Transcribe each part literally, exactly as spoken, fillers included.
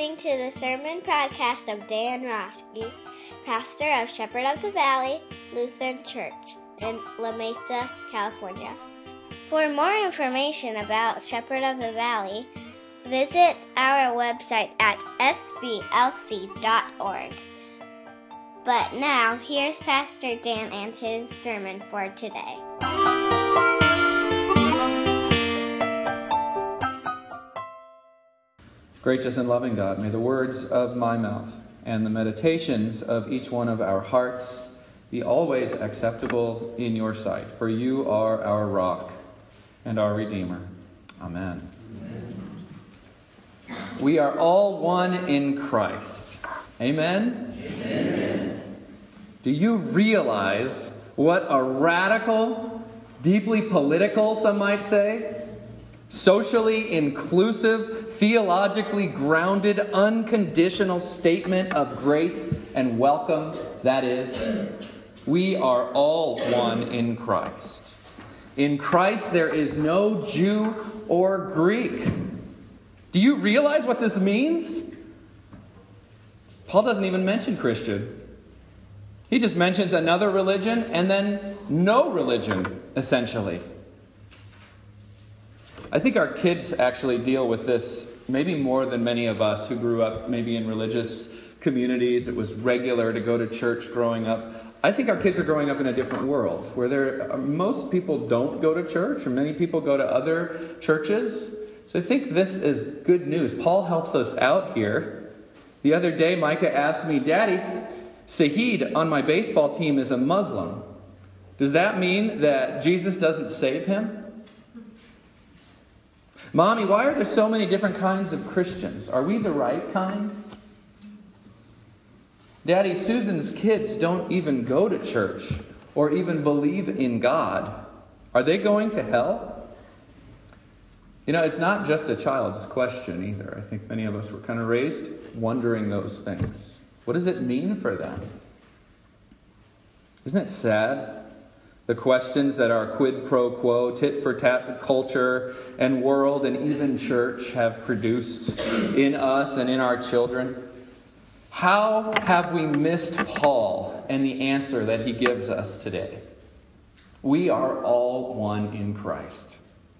listening to the sermon podcast of Dan Roschke, pastor of Shepherd of the Valley Lutheran Church in La Mesa, California. For more information about Shepherd of the Valley, visit our website at s b l c dot org. But now, here's Pastor Dan and his sermon for today. Gracious and loving God, may the words of my mouth and the meditations of each one of our hearts be always acceptable in your sight, for you are our rock and our Redeemer. Amen. Amen. We are all one in Christ. Amen? Amen. Do you realize what a radical, deeply political, some might say, socially inclusive, theologically grounded, unconditional statement of grace and welcome that is? We are all one in Christ. In Christ there is no Jew or Greek. Do you realize what this means? Paul doesn't even mention Christian. He just mentions another religion and then no religion, essentially. I think our kids actually deal with this maybe more than many of us who grew up maybe in religious communities. It was regular to go to church growing up. I think our kids are growing up in a different world where there, most people don't go to church, or many people go to other churches. So I think this is good news. Paul helps us out here. The other day, Micah asked me, Daddy, Sahid on my baseball team is a Muslim. Does that mean that Jesus doesn't save him? Mommy, why are there so many different kinds of Christians? Are we the right kind? Daddy, Susan's kids don't even go to church or even believe in God. Are they going to hell? You know, it's not just a child's question either. I think many of us were kind of raised wondering those things. What does it mean for them? Isn't it sad? The questions that our quid pro quo, tit for tat culture and world and even church have produced in us and in our children. How have we missed Paul and the answer that he gives us today? We are all one in Christ.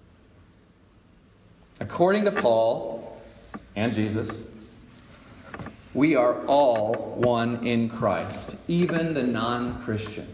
According to Paul and Jesus, we are all one in Christ, even the non-Christian.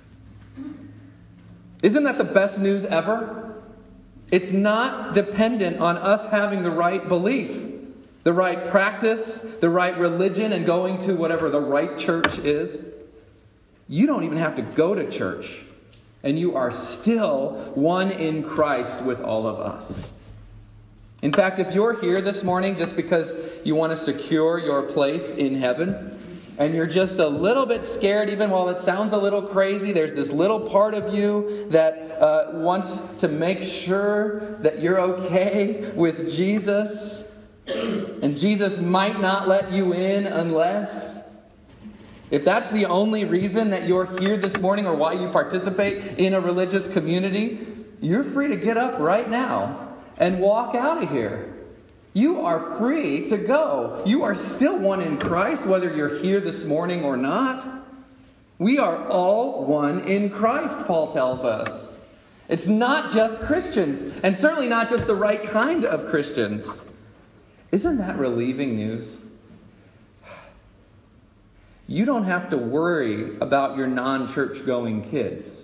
Isn't that the best news ever? It's not dependent on us having the right belief, the right practice, the right religion, and going to whatever the right church is. You don't even have to go to church, and you are still one in Christ with all of us. In fact, if you're here this morning just because you want to secure your place in heaven, and you're just a little bit scared, even while it sounds a little crazy, there's this little part of you that uh, wants to make sure that you're okay with Jesus, and Jesus might not let you in unless. If that's the only reason that you're here this morning or why you participate in a religious community, you're free to get up right now and walk out of here. You are free to go. You are still one in Christ, whether you're here this morning or not. We are all one in Christ, Paul tells us. It's not just Christians, and certainly not just the right kind of Christians. Isn't that relieving news? You don't have to worry about your non-church going kids.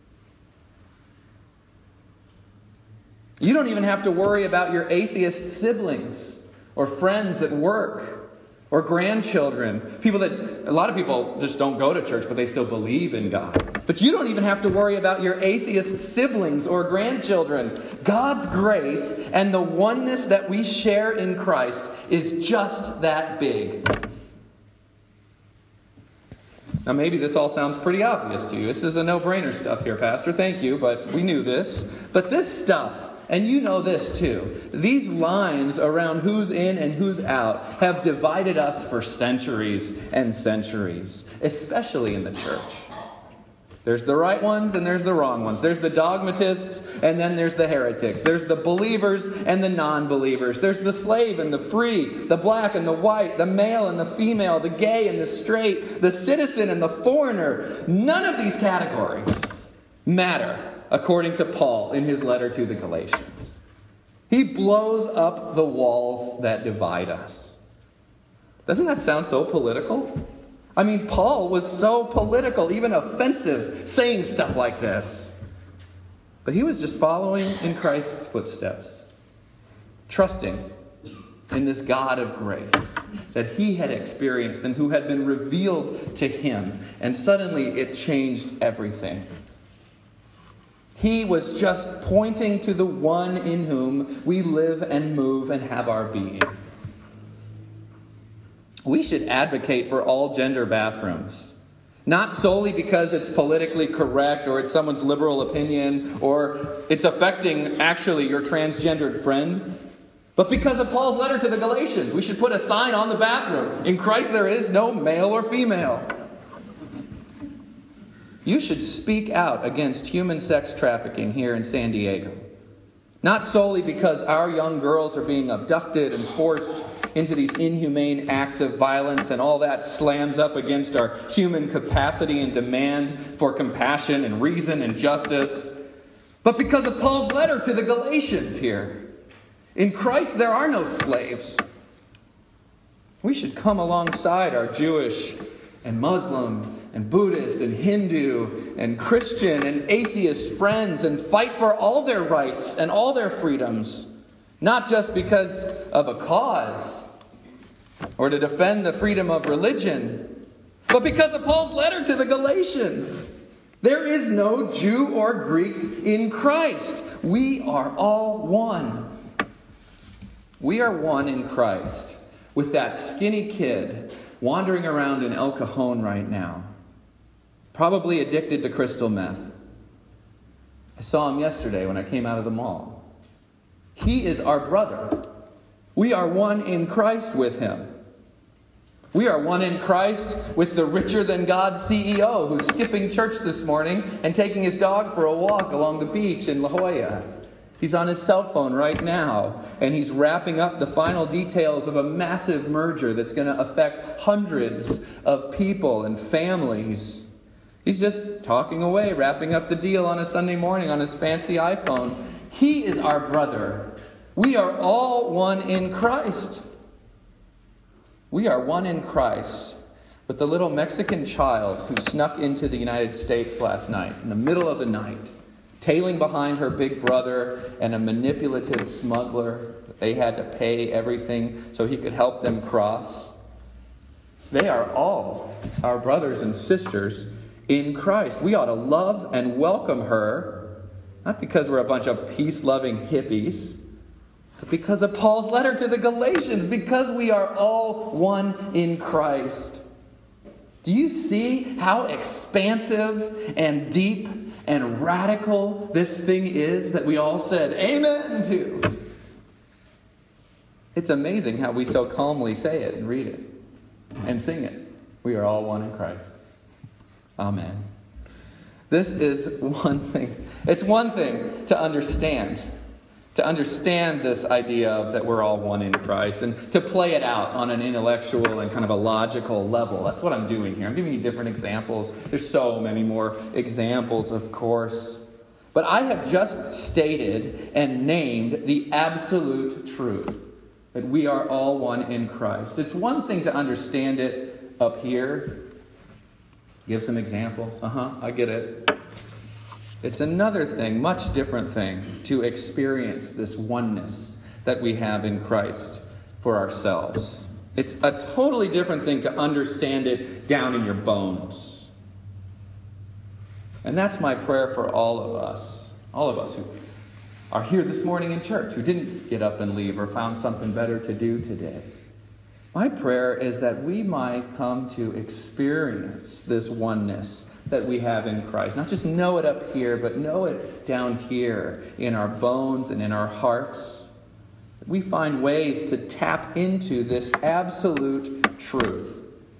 You don't even have to worry about your atheist siblings or friends at work or grandchildren. People that, a lot of people just don't go to church, but they still believe in God. But you don't even have to worry about your atheist siblings or grandchildren. God's grace and the oneness that we share in Christ is just that big. Now maybe this all sounds pretty obvious to you. This is a no-brainer stuff here, Pastor. Thank you, but we knew this. But this stuff, and you know this too, these lines around who's in and who's out have divided us for centuries and centuries, especially in the church. There's the right ones and there's the wrong ones. There's the dogmatists and then there's the heretics. There's the believers and the non-believers. There's the slave and the free, the black and the white, the male and the female, the gay and the straight, the citizen and the foreigner. None of these categories matter, according to Paul in his letter to the Galatians. He blows up the walls that divide us. Doesn't that sound so political? I mean, Paul was so political, even offensive, saying stuff like this. But he was just following in Christ's footsteps, trusting in this God of grace that he had experienced and who had been revealed to him. And suddenly it changed everything. He was just pointing to the one in whom we live and move and have our being. We should advocate for all gender bathrooms. Not solely because it's politically correct or it's someone's liberal opinion or it's affecting actually your transgendered friend, but because of Paul's letter to the Galatians. We should put a sign on the bathroom. In Christ there is no male or female. You should speak out against human sex trafficking here in San Diego. Not solely because our young girls are being abducted and forced into these inhumane acts of violence, and all that slams up against our human capacity and demand for compassion and reason and justice, but because of Paul's letter to the Galatians here. In Christ there are no slaves. We should come alongside our Jewish and Muslim and Buddhist and Hindu and Christian and atheist friends and fight for all their rights and all their freedoms. Not just because of a cause or to defend the freedom of religion, but because of Paul's letter to the Galatians. There is no Jew or Greek in Christ. We are all one. We are one in Christ with that skinny kid wandering around in El Cajon right now, probably addicted to crystal meth. I saw him yesterday when I came out of the mall. He is our brother. We are one in Christ with him. We are one in Christ with the richer than God C E O who's skipping church this morning and taking his dog for a walk along the beach in La Jolla. He's on his cell phone right now, and he's wrapping up the final details of a massive merger that's going to affect hundreds of people and families. He's just talking away, wrapping up the deal on a Sunday morning on his fancy iPhone. He is our brother. We are all one in Christ. We are one in Christ with the little Mexican child who snuck into the United States last night, in the middle of the night, tailing behind her big brother and a manipulative smuggler. They had to pay everything so he could help them cross. They are all our brothers and sisters in Christ. We ought to love and welcome her, not because we're a bunch of peace-loving hippies, but because of Paul's letter to the Galatians, because we are all one in Christ. Do you see how expansive and deep and radical this thing is that we all said amen to? It's amazing how we so calmly say it and read it and sing it. We are all one in Christ. Amen. This is one thing. It's one thing to understand. To understand this idea of that we're all one in Christ and to play it out on an intellectual and kind of a logical level. That's what I'm doing here. I'm giving you different examples. There's so many more examples, of course. But I have just stated and named the absolute truth that we are all one in Christ. It's one thing to understand it up here. Give some examples. Uh-huh, I get it. It's another thing, much different thing, to experience this oneness that we have in Christ for ourselves. It's a totally different thing to understand it down in your bones. And that's my prayer for all of us, all of us who are here this morning in church, who didn't get up and leave or found something better to do today. My prayer is that we might come to experience this oneness that we have in Christ. Not just know it up here, but know it down here in our bones and in our hearts. We find ways to tap into this absolute truth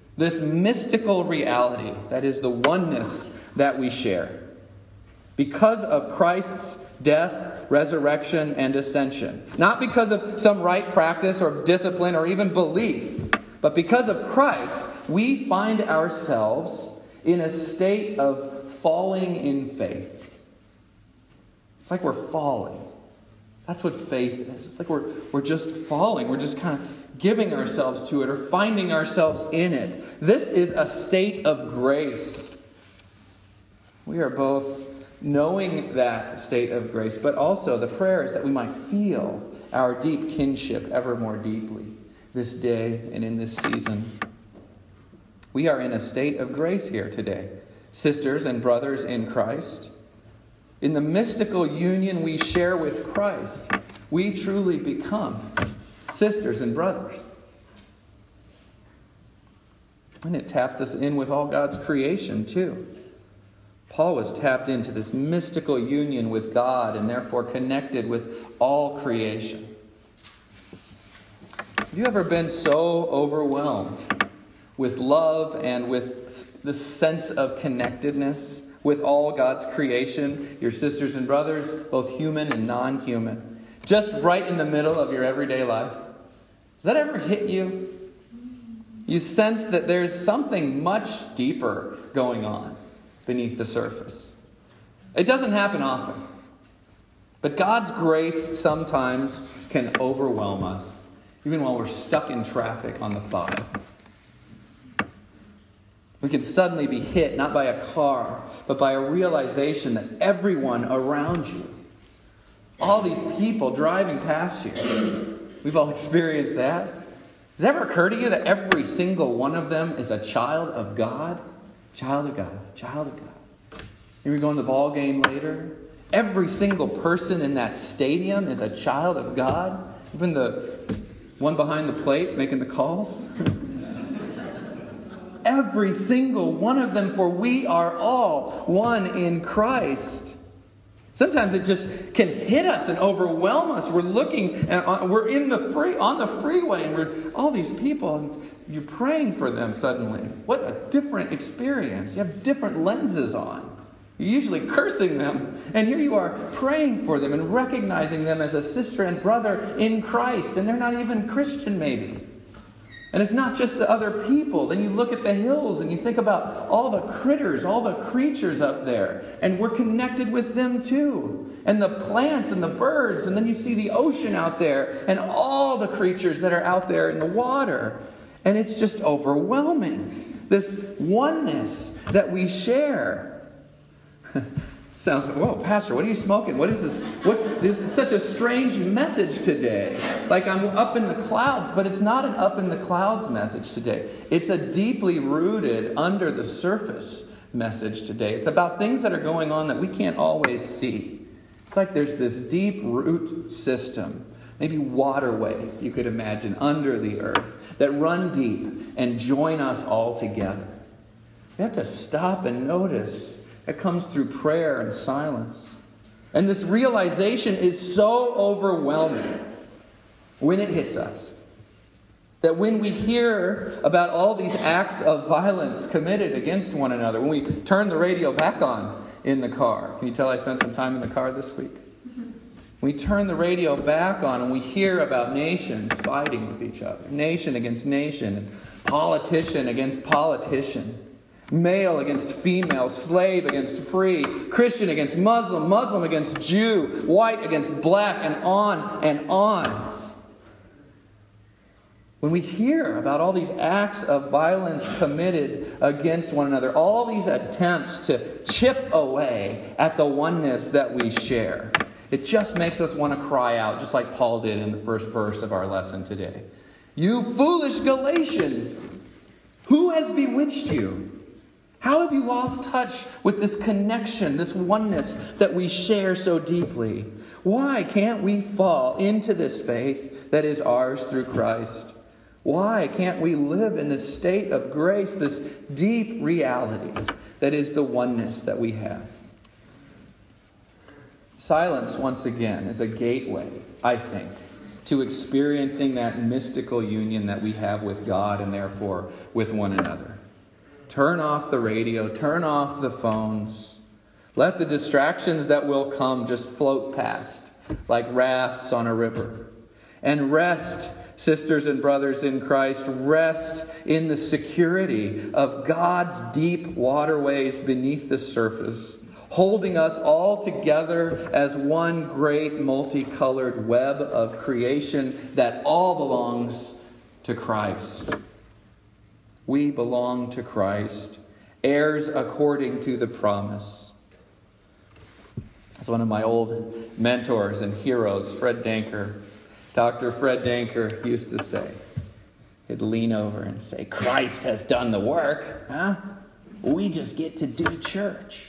This mystical reality that is the oneness that we share. Because of Christ's death, resurrection, and ascension. Not because of some right practice or discipline or even belief, but because of Christ, we find ourselves in a state of falling in faith. It's like we're falling. That's what faith is. It's like we're, we're just falling. We're just kind of giving ourselves to it or finding ourselves in it. This is a state of grace. We are both knowing that state of grace, but also the prayer is that we might feel our deep kinship ever more deeply this day and in this season. We are in a state of grace here today, sisters and brothers in Christ. In the mystical union we share with Christ, we truly become sisters and brothers. And it taps us in with all God's creation too. Paul was tapped into this mystical union with God and therefore connected with all creation. Have you ever been so overwhelmed with love and with the sense of connectedness with all God's creation, your sisters and brothers, both human and non-human, just right in the middle of your everyday life? Does that ever hit you? You sense that there's something much deeper going on beneath the surface. It doesn't happen often. But God's grace sometimes can overwhelm us, even while we're stuck in traffic on the five. We can suddenly be hit not by a car, but by a realization that everyone around you, all these people driving past you, we've all experienced that. Does it ever occur to you that every single one of them is a child of God? Child of God, child of God. You're going to the ball game later. Every single person in that stadium is a child of God. Even the one behind the plate making the calls. Every single one of them, for we are all one in Christ. Sometimes it just can hit us and overwhelm us. We're looking and we're in the free on the freeway, and we're all these people, and you're praying for them suddenly. What a different experience. You have different lenses on. You're usually cursing them, and here you are praying for them and recognizing them as a sister and brother in Christ, and they're not even Christian maybe. And it's not just the other people. Then you look at the hills and you think about all the critters, all the creatures up there. And we're connected with them too. And the plants and the birds. And then you see the ocean out there and all the creatures that are out there in the water. And it's just overwhelming. This oneness that we share. Sounds like, whoa, Pastor, what are you smoking? What is this? What's this is such a strange message today. Like I'm up in the clouds, but it's not an up in the clouds message today. It's a deeply rooted under the surface message today. It's about things that are going on that we can't always see. It's like there's this deep root system, maybe waterways you could imagine under the earth that run deep and join us all together. We have to stop and notice. It comes through prayer and silence. And this realization is so overwhelming when it hits us. That when we hear about all these acts of violence committed against one another, when we turn the radio back on in the car. Can you tell I spent some time in the car this week? We turn the radio back on and we hear about nations fighting with each other. Nation against nation. And politician against politician. Male against female, slave against free, Christian against Muslim, Muslim against Jew, white against black, and on and on. When we hear about all these acts of violence committed against one another, all these attempts to chip away at the oneness that we share, it just makes us want to cry out, just like Paul did in the first verse of our lesson today. You foolish Galatians, who has bewitched you? How have you lost touch with this connection, this oneness that we share so deeply? Why can't we fall into this faith that is ours through Christ? Why can't we live in this state of grace, this deep reality that is the oneness that we have? Silence, once again, is a gateway, I think, to experiencing that mystical union that we have with God and therefore with one another. Turn off the radio, turn off the phones. Let the distractions that will come just float past like rafts on a river. And rest, sisters and brothers in Christ, rest in the security of God's deep waterways beneath the surface, holding us all together as one great multicolored web of creation that all belongs to Christ. We belong to Christ, heirs according to the promise. As one of my old mentors and heroes, Fred Danker, Doctor Fred Danker used to say, he'd lean over and say, Christ has done the work, huh? We just get to do church.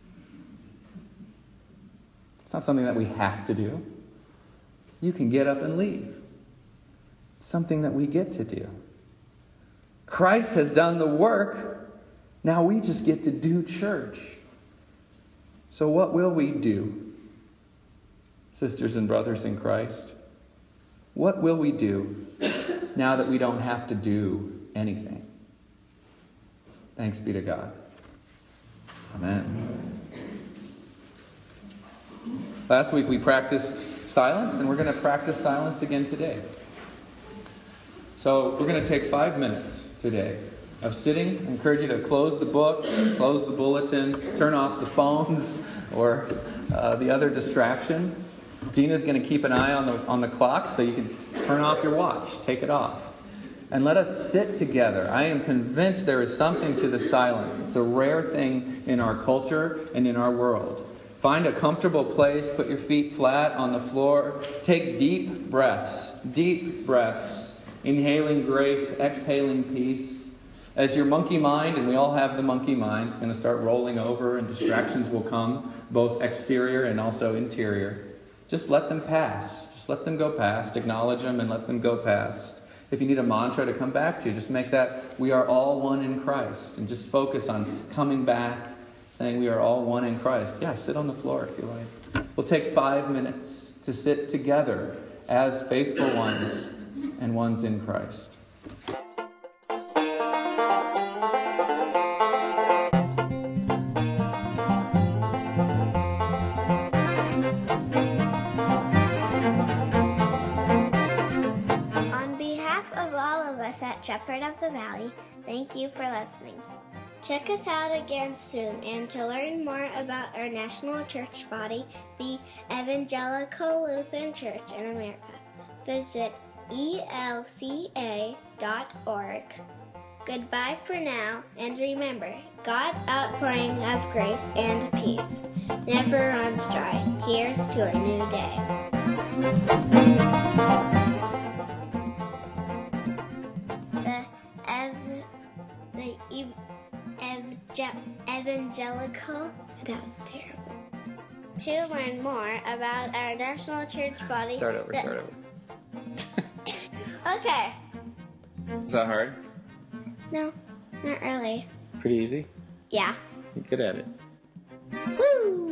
It's not something that we have to do. You can get up and leave. It's something that we get to do. Christ has done the work. Now we just get to do church. So what will we do, sisters and brothers in Christ? What will we do now that we don't have to do anything? Thanks be to God. Amen. Last week we practiced silence, and we're going to practice silence again today. So we're going to take five minutes today of sitting. I encourage you to close the book, close the bulletins, turn off the phones or uh, the other distractions. Gina's going to keep an eye on the on the clock, so you can turn off your watch, take it off. And let us sit together. I am convinced there is something to the silence. It's a rare thing in our culture and in our world. Find a comfortable place, put your feet flat on the floor, take deep breaths, deep breaths, inhaling grace, exhaling peace. As your monkey mind, and we all have the monkey mind, is going to start rolling over and distractions will come, both exterior and also interior. Just let them pass. Just let them go past. Acknowledge them and let them go past. If you need a mantra to come back to, just make that we are all one in Christ. And just focus on coming back, saying we are all one in Christ. Yeah, sit on the floor if you like. We'll take five minutes to sit together as faithful ones and ones in Christ. At Shepherd of the Valley, thank you for listening. Check us out again soon, and to learn more about our national church body, the Evangelical Lutheran Church in America, visit E L C A dot org. Goodbye for now, and remember, God's outpouring of grace and peace never runs dry. Here's to a new day. Evangelical. That was terrible. To learn more about our national church body. Start over, the, start over. Okay. Is that hard? No, not really. Pretty easy? Yeah. You're good at it. Woo!